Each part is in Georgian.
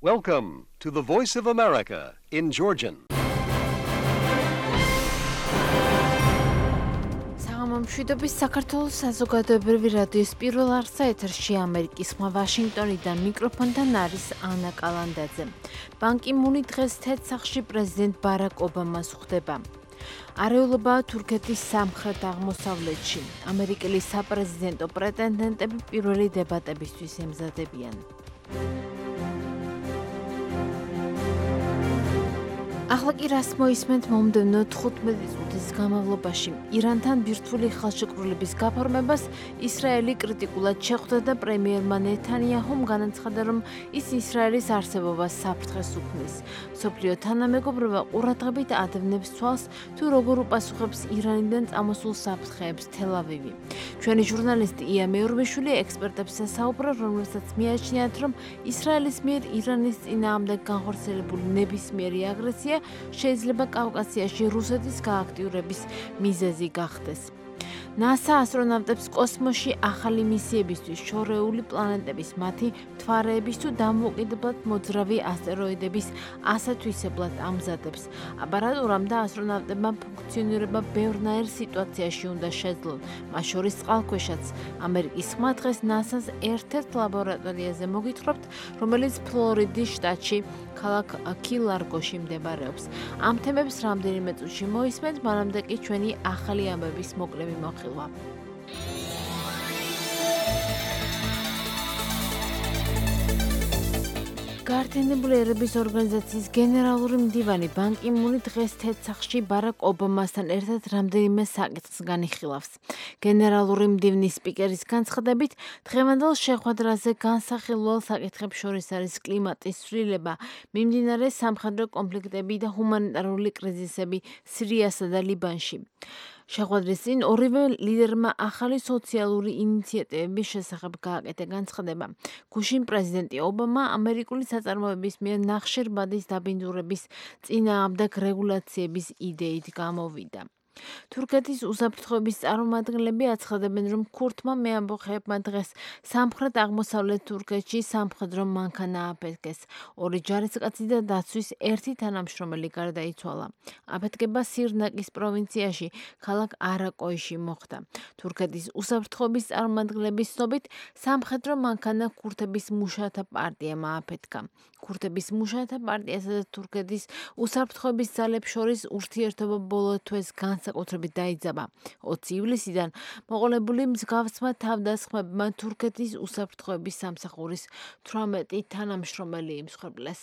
Welcome to the Voice of America in Georgian. მშვიდობის საქართველოს საზოგადოებრივი რადიოს პირველ არხსა ეთერში ამერიკის ხმა ვაშინგტონიდან მიკროფონთან არის ანა კალანდაძე. ბან კი მუნი დღეს თეთრ პრეზიდენტ ბარაკ ობამას ხვდება. არეულობაა თურქეთის სამხრეთ აღმოსავლეთში. ამერიკელი საპრეზიდენტო პრეტენდენტები პირველი დებატებისთვის ემზადებიან. ახლა კი რას მოისმენთ მომდევნო 15 წუთის განმავლობაში. ირანთან ბირთვული ხელშეკრულების გაფორმებას ისრაელი კრიტიკულად შეხვდა და პრემიერმა ნეთანიაჰუმ განაცხადა, რომ ის ისრაელის არსებობას საფრთხეს უქმნის. მსოფლიო თანამეგობრობა ყურადღებით ადევნებს თვალს, თუ როგორ უპასუხებს ირანიდან წამოსულ საფრთხეებს თელ-ავივი. ჩვენი ჟურნალისტი ია მეურვიშვილი ექსპერტებს ესაუბრა, რომელსაც მიაჩნიათ, რომ ისრაელის მიერ ირანის წინააღმდეგ განხორციელებული ნებისმიერი აგრესია შეიძლება კავკასიაში რუსეთის გააქტიურების მიზეზი გახდეს. NASA ასტრონავტებს კოსმოსში ახალი მისიებისთვის შორეული პლანეტების მათი მთვარეების თუ დამოუკიდებლად მოძრავი ასტეროიდების ასათვისებლად ამზადებს. აპარატურამ და ასტრონავტებმა ფუნქციონირება ბევრნაირ სიტუაციაში უნდა შეძლონ, მათ შორის წყალქვეშაც. ამერიკის ხმა დღეს NASA-ს ერთ-ერთ ლაბორატორიაზე მოგითხრობთ, რომელიც ფლორიდის შტატში ქალაქ კი-ლარგოში მდებარეობს. ამ თემებს რამდენიმე წუთში მოისმენთ, მანამდე კი ჩვენი ახალი ამბების მოკლევი მოხილვა. გაერთიანებული ერების ორგანიზაციის გენერალური მდივანი ბან კი მუნი დღეს თეთრ ბარაკ ობამასთან ერთად რამდენიმე საკითხს განიხილავს. გენერალური მდივნის სპიკერის განცხადებით, დღევანდელ შეხვედრაზე განსახილველ საკითხებს შორის არის კლიმატის ცვლილება, მიმდინარე სამხედრო კონფლიქტები და ჰუმანიტარული კრიზისები სირიასა და ლიბანში. შეხვედრის წინ ორივე ლიდერმა ახალი სოციალური ინიციატივების შესახებ გააკეთა განცხადება. გუშინ პრეზიდენტი ობამა ამერიკული საწარმოების მიერ ნახშირბადის დაბინძურების წინააღმდეგ რეგულაციების იდეით გამოვიდა. თურქეთის უსაფრთხოების წარმომადგენლები აცხადებენ, რომ ქურთმა მეამბოხეებმა დღეს სამხრეთ აღმოსავლეთ თურქეთში სამხედრო მანქანა აფეთქეს. ორი ჯარისკაცი და დაცვის ერთი თანამშრომელი გარდაიცვალა. აფეთქება სირნაკის პროვინციაში, ქალაქ არაკოიში მოხდა. თურქეთის უსაფრთხოების წარმომადგენლების ცნობით, სამხედრო მანქანა ქურთების მუშათა პარტიამ ააფეთქა. ქურთების მუშათა პარტიასა და თურქეთის უსაფრთხოების ძალებს შორის ურთიერთობა ბოლო თვეს განსაკუთრებით დაიძაბა. 20 ივლისიდან მოყოლებული მსგავსმა თავდასხმებმა თურქეთის უსაფრთხოების სამსახურის 18 თანამშრომელი იმსხვერპლეს.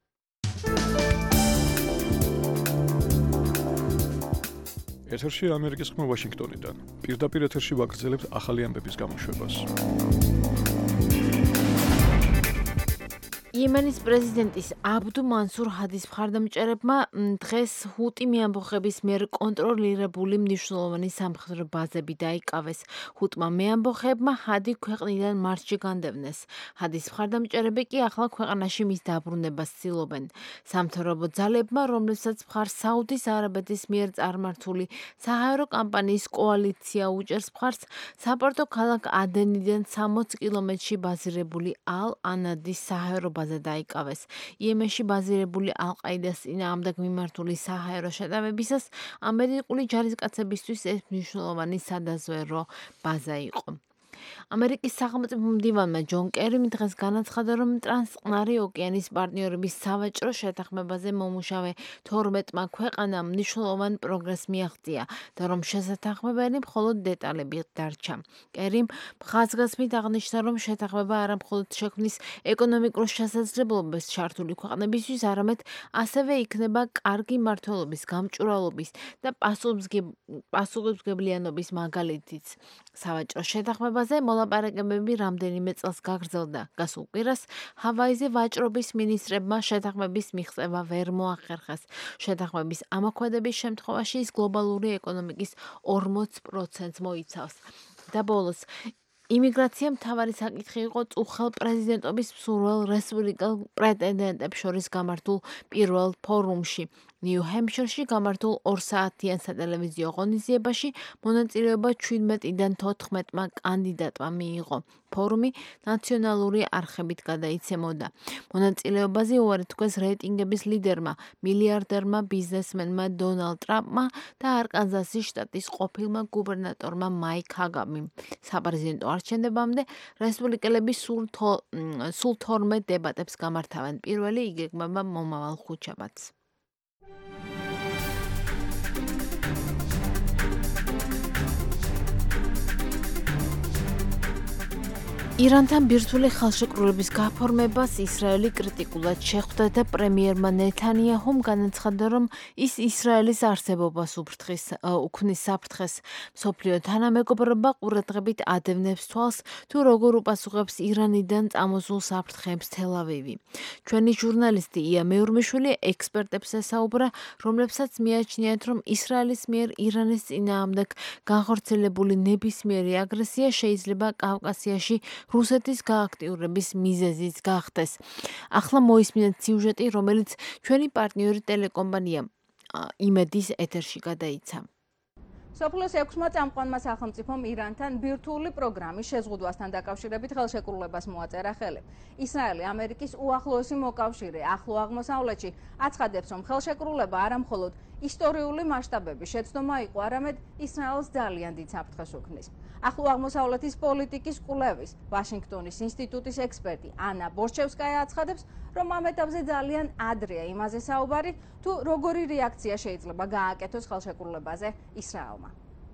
ეთერში ამერიკის ხმა ვაშინგტონიდან. პირდაპირ ეთერში ვაგრძელებთ ახალი ამბების გამოშვებას. იემენის პრეზიდენტის აბდუ მანსურ ჰადის მხარდამჭერებმა დღეს ჰუტი მეამბოხების მიერ კონტროლირებული მნიშვნელოვანი სამხედრო ბაზები დაიკავეს. ჰუტმა მეამბოხეებმა ჰადი ქვეყნიდან მარცხში განდევნეს. ჰადის მხარდამჭერები კი ახლა ქვეყანაში მის დაბრუნებას ცდილობენ. სამთავრობო ძალებმა, რომლებსაც მხარს საუდის არაბეთის მიერ წარმართული საჰაერო კამპანიის კოალიცია უჭერს მხარს, საპორტო ქალაქ ადენიდან 60 კილომეტრში ბაზირებული ალ-ანადის საჰაერო დაიკავეს. იემენში ბაზირებული ალ-ყაიდას წინააღმდეგ მიმართული საჰაერო შეტევებისას ამერიკული ჯარისკაცებისთვის ეს მნიშვნელოვანი სადაზვერვო ბაზა იყო. ამერიკის სახელმწიფო მდივანმა ჯონ კერიმ დღეს განაცხადა, რომ ტრანსწყნარი ოკეანის პარტნიორების სავაჭრო შეთანხმებაზე მომუშავე 12-მა ქვეყანამ მნიშვნელოვან პროგრესს მიაღწია და რომ შესათანხმებანი მხოლოდ დეტალები დარჩა. კერიმ ხაზგასმით აღნიშნა, რომ შეთანხმება არა მხოლოდ შექმნის ეკონომიკურ შესაძლებლობებს ჩართული ქვეყნებისთვის, არამედ ასევე იქნება კარგი მმართველობის, გამჭვირვალობის და პასუხისმგებლიანობის მაგალითიც. სავაჭრო შეთანხმებაზე მოლაპარაკებები რამდენიმე წელს გაგრძელდა. გასულ კვირას ჰავაიზე ვაჭრობის მინისტრებმა შეთანხმების მიღწევა ვერ მოახერხეს. შეთანხმების ამოქმედების შემთხვევაში ის გლობალური ეკონომიკის 40%-ს მოიცავს. და ბოლოს იმიგრაცია მთავარი საკითხი იყო წუხელ პრეზიდენტობის მსურველ რესპუბლიკელ პრეტენდენტებს შორის გამართულ პირველ ფორუმში. ნიუ-ჰემფშირში გამართულ 2 საათიან სატელევიზიო ღონისძიებაში მონაწილეობა 17-დან 14-მა კანდიდატმა მიიღო. ფორუმი ნაციონალური არხებით გადაიცემოდა. მონაწილეობაზე უარი თქვეს რეიტინგების ლიდერმა, მილიარდერმა ბიზნესმენმა დონალდ ტრამპმა და არკანზასის შტატის ყოფილმა გუბერნატორმა მაიკ ჰაგამიმ. საპრეზიდენტო არჩევნებამდე რესპუბლიკელები სულ 12 დებატებს გამართავენ. პირველი იგეგმება მომავალ ხუთშაბათს. ირანთან ბირთვული ხელშეკრულების გაფორმებას ისრაელი კრიტიკულად შეხვდა და პრემიერმა ნეთანიაჰუმ განაცხადა, რომ ის ისრაელის არსებობას უქმნის საფრთხეს. მსოფლიო თანამეგობრობა ყურადღებით ადევნებს თვალს, თუ როგორ უპასუხებს ირანიდან წამოსულ საფრთხეებს თელ-ავივი. ჩვენი ჟურნალისტი ია მეურმიშვილი ექსპერტებს ესაუბრა, რომლებსაც მიაჩნიათ, რომ ისრაელის მიერ ირანის წინააღმდეგ განხორციელებული ნებისმიერი აგრესია შეიძლება კავკასიაში რუსეთის გააქტიურების მიზეზიც გახდეს. ახლა მოისმინეთ სიუჟეტი, რომელიც ჩვენი პარტნიორი ტელეკომპანია იმედის ეთერში გადაიცა. სოფლის 6-მა წამყვანმა სახელმწიფომ ირანთან ბირთვული პროგრამის შეზღუდვასთან დაკავშირებით ხელშეკრულებას მოაწერა ხელი. ისრაელი ამერიკის უახლოესი მოკავშირე ახლო აღმოსავლეთში აცხადებს, რომ ხელშეკრულება არა მხოლოდ ისტორიული მასშტაბების შეცდომა იყო, არამედ ისრაელს ძალიან დიდ საფრთხეს უქმნის. ახლო აღმოსავლეთის პოლიტიკის კვლევის ვაშინგტონის ინსტიტუტის ექსპერტი ანა ბორჩევსკაია აცხადებს, რომ ამ ეტაპზე ძალიან ადრეა იმაზე საუბარი, თუ როგორი რეაქცია შეიძლება გააკეთოს ხელშეკრულებაზე ისრაელმა.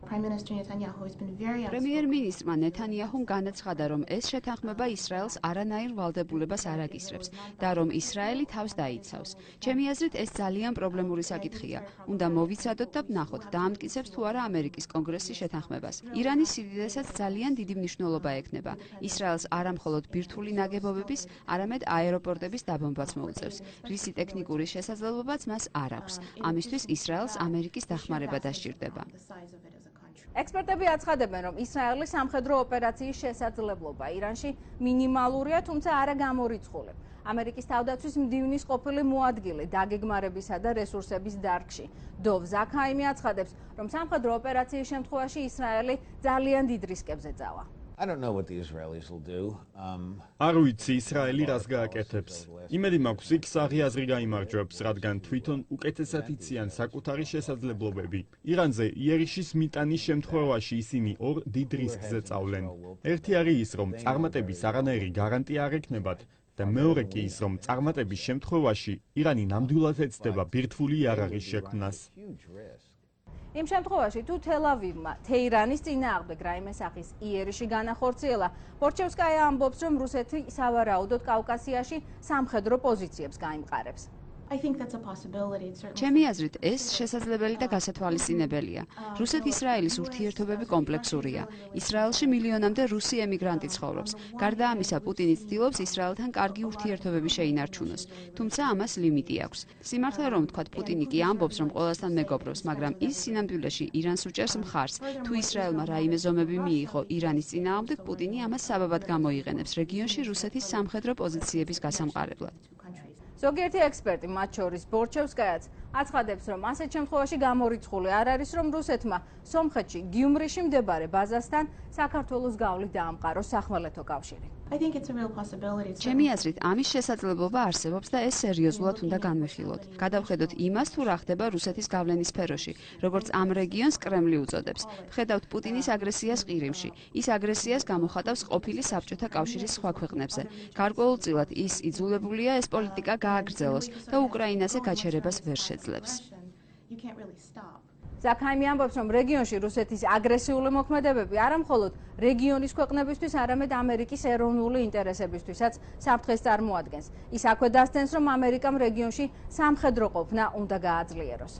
პრემიერ-მინისტრმა ნეთანიაჰუმ განაცხადა, რომ ეს შეთანხმება ისრაელს არანაირ ვალდებულებას არ აკისრებს და რომ ისრაელი თავს დაიცავს. ჩემი აზრით, ეს ძალიან პრობლემური საკითხია. უნდა მოვიცადოთ და ვნახოთ, დაამტკიცებს თუ არა ამერიკის კონგრესის შეთანხმებას. ირანის სიდიდესაც ძალიან დიდი მნიშვნელობა ექნება. ისრაელს არა მხოლოდ ბირთვული ნაგებობების, არამედ აეროპორტების დაბომბვაც მოუწევს. რისი ტექნიკური შესაძლებლობაც მას არ აქვს. ამისთვის ისრაელს ამერიკის დახმარება დასჭირდება. ექსპერტები აცხადებენ, რომ ისრაელის სამხედრო ოპერაციის შესაძლებლობა ირანში მინიმალურია, თუმცა არა გამორიცხული. ამერიკის თავდაცვის მდივნის ყოფილი მოადგილე დაგეგმარებისა და რესურსების დარგში დოვ ზაქაიმი აცხადებს, რომ სამხედრო ოპერაციის შემთხვევაში ისრაელი ძალიან დიდ რისკებზე წავა. არ ვიცი ისრაელი რას გააკეთებს. იმედი მაქვს იქ საღი აზრი გაიმარჯვებს, რადგან თვითონ უკეთესად იციან საკუთარი შესაძლებლობები. ირანზე იერიშის მიტანის შემთხვევაში ისინი ორ დიდ რისკზე წავლენ. ერთი არის ის, რომ წარმატების არანაირი გარანტია არ ექნებათ და მეორე კი ის, რომ წარმატების შემთხვევაში ირანი ნამდვილად ეცდება ბირთვული იარაღის შექმნას. იმ შემთხვევაში, თუ თელ-ავივმა თეირანის წინააღმდეგ რაიმე სახის იერიში განახორციელა, ბორჩევსკაია ამბობს, რომ რუსეთი სავარაუდოდ კავკასიაში სამხედრო პოზიციებს გაიმყარებს. ჩემი აზრით, ეს შესაძლებელი და გასათვალისწინებელია. რუსეთ-ისრაელის ურთიერთობები კომპლექსურია. ისრაელში მილიონამდე რუსი ემიგრანტი ცხოვრობს. გარდა ამისა, პუტინი ცდილობს ისრაელთან კარგი ურთიერთობები შეინარჩუნოს. თუმცა ამას ლიმიტი აქვს. სიმართლე რომ ვთქვათ, პუტინი კი ამბობს, რომ ყველასთან მეგობრობს, მაგრამ ის სინამდვილეში ირანს უჭერს მხარს. თუ ისრაელმა რაიმე ზომები მიიღო ირანის წინააღმდეგ, პუტინი ამას საბაბად გამოიყენებს რეგიონში რუსეთის სამხედრო პოზიციების გასამყარებლად. ზოგიერთი ექსპერტი, მათ შორის ბორჩევსკაიაც, აცხადებს, რომ ასეთ შემთხვევაში გამორიცხული არ არის, რომ რუსეთმა სომხეთში გიუმრიში მდებარე ბაზასთან საქართველოს გავლით დაამყაროს სახმელეთო კავშირი. ჩემი აზრით, ამის შესაძლებლობა არსებობს და ეს სერიოზულად უნდა განვიხილოთ. გადავხედოთ იმას, თუ რა ხდება რუსეთის გავლენის სფეროში, როგორც ამ რეგიონს კრემლი უწოდებს. ვხედავთ პუტინის აგრესიას ყირიმში. ის აგრესიას გამოხატავს ყოფილი საბჭოთა კავშირის სხვა ქვეყნებზე. გარკვეულწილად ის იძულებულია ეს პოლიტიკა გააგრძელოს და უკრაინაზე გაჩერებას ვერ შეძლებს. ზაქაიმი ამბობს, რომ რეგიონში რუსეთის აგრესიული მოქმედებები არა მხოლოდ რეგიონის ქვეყნებისთვის, არამედ ამერიკის ეროვნული ინტერესებისთვისაც საფრთხეს წარმოადგენს. ის აქვე დასცენს, რომ ამერიკამ რეგიონში სამხედრო ყოფნა უნდა გააძლიეროს.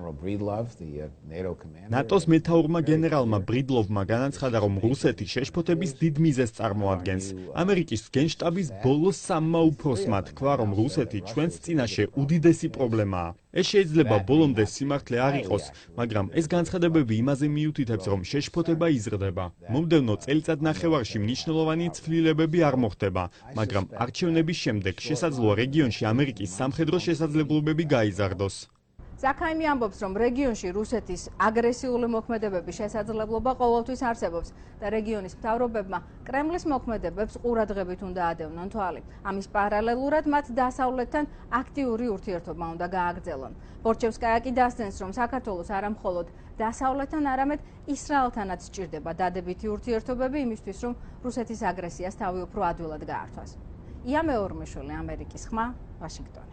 ნატოს მეთაურმა გენერალმა ბრიდლოვმა განაცხადა, რომ რუსეთი შეშფოთების დიდ მიზეზს წარმოადგენს. ამერიკის გენშტაბის ბოლოს სამმა უფროსმა თქვა, რომ რუსეთი ჩვენს წინაშე უდიდესი პრობლემაა. ეს შეიძლება ბოლომდე სიმართლე არ იყოს, მაგრამ ეს განცხადებები იმაზე მიუთითებს, რომ შეშფოთება იზრდება. მომდევნო წელიწადნახევარში მნიშვნელოვანი ცვლილებები არ მოხდება, მაგრამ არჩევნების შემდეგ შესაძლოა რეგიონში ამერიკის სამხედრო შესაძლებლობები გაიზარდოს. ზაქაიმი ამბობს, რომ რეგიონში რუსეთის აგრესიული მოქმედებების შესაძლებლობა ყოველთვის არსებობს და რეგიონის მთავრობებმა კრემლის მოქმედებებს ყურადღებით უნდა ადევნონ თვალი. ამის პარალელურად მათ დასავლეთთან აქტიური ურთიერთობა უნდა გააგრძელონ. ბორჩევსკაია კი დასცენს, რომ საქართველოს არა მხოლოდ დასავლეთთან, არამედ ისრაელთანაც სჭირდება დადებითი ურთიერთობები იმისთვის, რომ რუსეთის აგრესიას თავი უფრო ადვილად გაართვას. ია მეორმეშვილი, ამერიკის ხმა, ვაშინგტონი.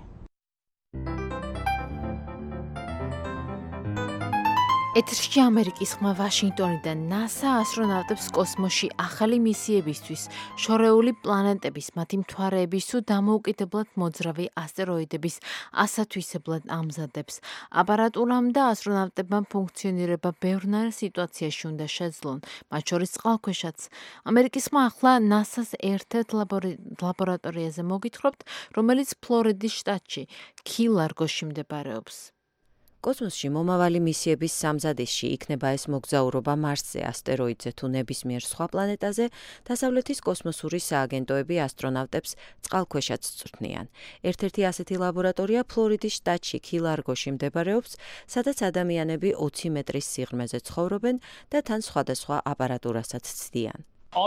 ეთერში ამერიკის ხმა ვაშინგტონიდან NASA ასტრონავტებს კოსმოსში ახალი მისიებისთვის, შორეული პლანეტების, მათი მთვარეების თუ დამოუკიდებლად მოძრავი ასტეროიდების ასათვისებლად ამზადებს. აპარატურამ და ასტრონავტებმა ფუნქციონირება ბევრნაირ სიტუაციაში უნდა შეძლონ, მათ შორის წყალქვეშაც. ამერიკის ხმა ახლა NASA-ს ერთ-ერთ ლაბორატორიაზე მოგითხრობთ, რომელიც ფლორიდის შტატში, კი-ლარგოში მდებარეობს. კოსმოსში მომავალი მისიების სამზადისში იქნება ეს მოგზაურობა მარსზე, ასტეროიდზე თუ ნებისმიერ სხვა პლანეტაზე, დასავლეთის კოსმოსური სააგენტოები ასტრონავტებს წყალქვეშაც წვრთნიან. ერთ-ერთი ასეთი ლაბორატორია ფლორიდის შტატში, კი-ლარგოში მდებარეობს, სადაც ადამიანები 20 მეტრის სიღრმეზე ცხოვრობენ და თან სხვადასხვა აპარატურასაც ცდიან.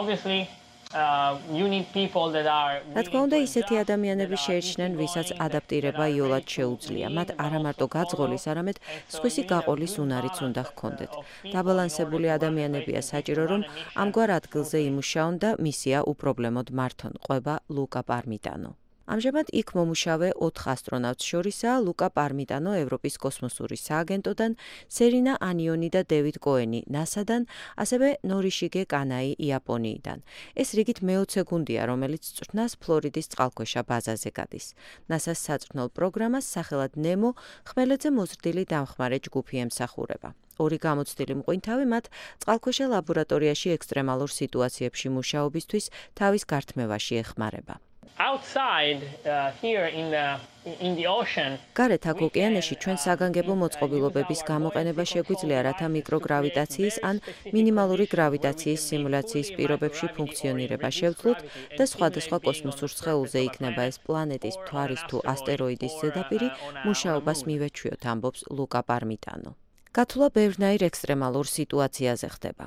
რა თქმა უნდა, ისეთი ადამიანები შეირჩნენ, ვისაც ადაპტირება იოლად შეუძლია. მათ არა მარტო გაძღოლის, არამედ სხვისი გაყოლის უნარიც უნდა ჰქონდეთ. დაბალანსებული ადამიანებია საჭირო, რომ ამგვარ ადგილზე იმუშაონ და მისია უპრობლემოდ მართონ, ყვება ლუკა პარმიტანო. ამჟამად იქ მომუშავე 4 ასტრონავტს შორისაა ლუკა პარმიტანო ევროპის კოსმოსური სააგენტოდან, სერინა ანიონი და დევიდ კოენი NASA-დან, ასევე ნორიშიგე კანაი იაპონიიდან. ეს რიგით მე-20 გუნდია, რომელიც წვრთნას ფლორიდის წყალქვეშა ბაზაზე გადის. NASA-ს საწვრთნელ პროგრამას სახელად ნემო ხმელეთზე მოზრდილი დამხმარე ჯგუფი ემსახურება. ორი გამოცდილი მყინთავი მათ წყალქვეშა ლაბორატორიაში ექსტრემალურ სიტუაციებში მუშაობისთვის თავის გართმევაში ეხმარება. გარეთ აქ ოკეანეში ჩვენ საგანგებო მოწყობილობების გამოყენება შეგვიძლია, რათა მიკროგრავიტაციის ან მინიმალური გრავიტაციის სიმულაციის პირობებში ფუნქციონირება შევძლოთ და სხვადასხვა კოსმოსურ სხეულზე იქნება ეს პლანეტის, მთვარის თუ ასტეროიდის ზედაპირი, მუშაობას მივეჩვიოთ, ამბობს ლუკა პარმიტანო. გათვლა ბევრნაირ ექსტრემალურ სიტუაციაზე ხდება.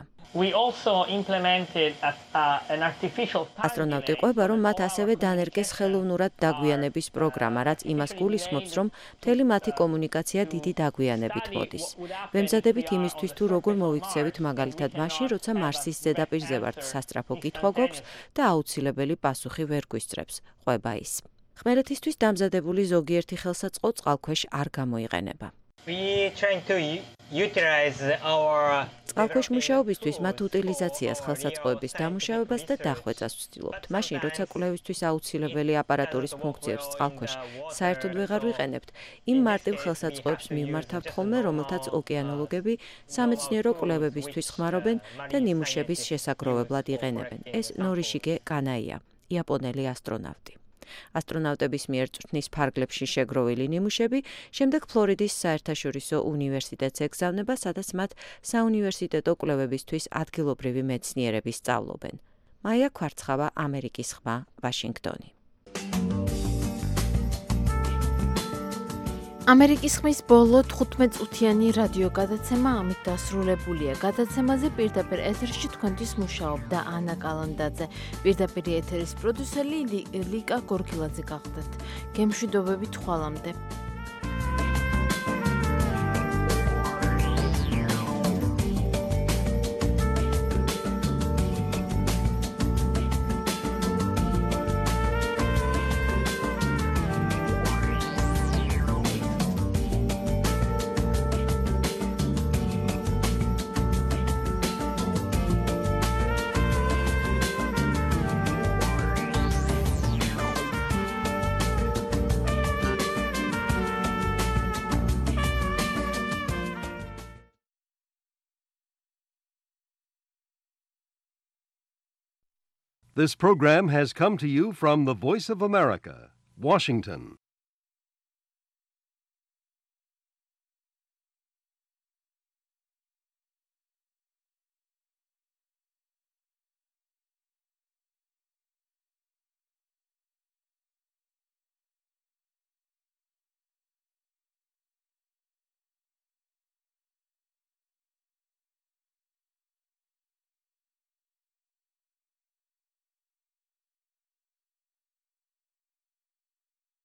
ასტრონავტი ყვება, რომ მათ ასევე დანერგეს ხელოვნურად დაგვიანების პროგრამა, რაც იმას გულისხმობს, რომ მთელი მათი კომუნიკაცია დიდი დაგვიანებით მოდის. ვემზადებით იმისთვის, თუ როგორ მოვიქცევით მაგალითად მაშინ, როცა მარსის ზედაპირზე ვართ, სასწრაფო კითხვა გვაქვს და აუცილებელი პასუხი ვერ გვისწრებს, ყვება ის. ხმელეთისთვის დამზადებული ზოგიერთი ხელსაწყო წყალქვეშ არ გამოიყენება. წყალქვეშ მუშაობისთვის მათ უტილიზაციას, ხელსაწყოების დამუშავებას და დახვეწას ვცდილობთ. მაშინ, როცა კვლევისთვის აუცილებელი აპარატურის ფუნქციებს წყალქვეშ საერთოდ ვეღარ ვიყენებთ, იმ მარტივ ხელსაწყოებს მივმართავთ ხოლმე, რომელთაც ოკეანოლოგები სამეცნიერო კვლევებისთვის ხმარობენ და ნიმუშების შესაგროვებლად იყენებენ. ეს ნორიშიგე კანაია, იაპონელი ასტრონავტი. ასტრონავტების მიერ წვრთნის ფარგლებში შეგროვილი ნიმუშები შემდეგ ფლორიდის საერთაშორისო უნივერსიტეტს ეგზავნება, სადაც მათ საუნივერსიტეტო კვლევებისთვის ადგილობრივი მეცნიერები სწავლობენ. მაია ქვარცხავა, ამერიკის ხმა, ვაშინგტონი. ამერიკის ხმის ბოლო 15 წუთიანი რადიო გადაცემა ამით დასრულებულია. გადაცემაზე პირდაპირ ეთერში თქვენთვის მუშაობდა ანა კალანდაძე. პირდაპირ ეთერის პროდიუსერი ლიკა გორგილაძე გახდათ. გემშვიდობებით ხვალამდე. This program has come to you from the Voice of America, Washington.